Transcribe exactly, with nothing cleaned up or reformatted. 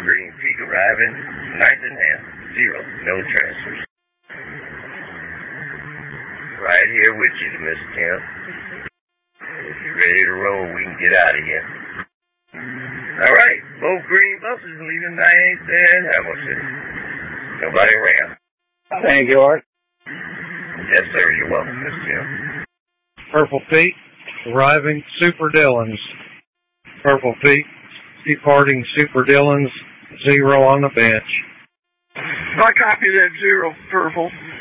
Green Peak arriving, ninth and half, zero, no transfers. Right here with you, Mister Tim. If you're ready to roll, we can get out of here. All right, both green buses leaving ninth and Hamilton. Nobody around. Thank you, Art. Yes, sir, you're welcome, Mister Tim. Purple Pete, arriving, Super Dillons. Purple Pete, departing Super Dillons, zero on the bench. I copy that zero, Purple.